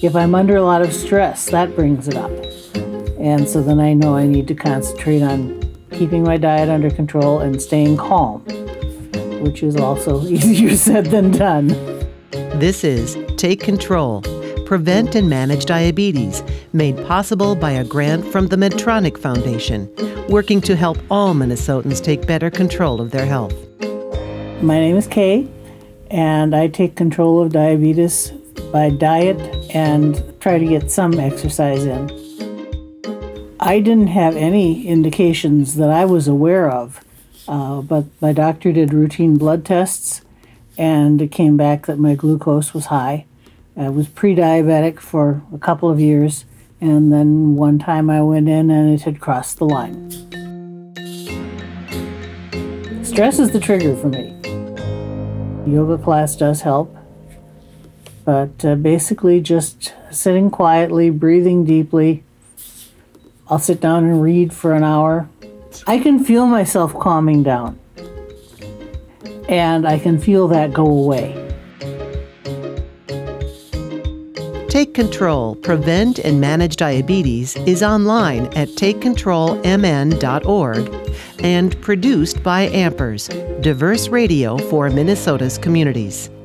If I'm under a lot of stress, that brings it up. And so then I know I need to concentrate on keeping my diet under control and staying calm, which is also easier said than done. This is Take Control, Prevent and Manage Diabetes, made possible by a grant from the Medtronic Foundation, working to help all Minnesotans take better control of their health. My name is Kay, and I take control of diabetes by diet and try to get some exercise in. I didn't have any indications that I was aware of, but my doctor did routine blood tests, and it came back that my glucose was high. I was pre-diabetic for a couple of years, and then one time I went in and it had crossed the line. Stress is the trigger for me. Yoga class does help, but basically just sitting quietly, breathing deeply. I'll sit down and read for an hour. I can feel myself calming down, and I can feel that go away. Take Control, Prevent and Manage Diabetes is online at takecontrolmn.org and produced by Ampers, diverse radio for Minnesota's communities.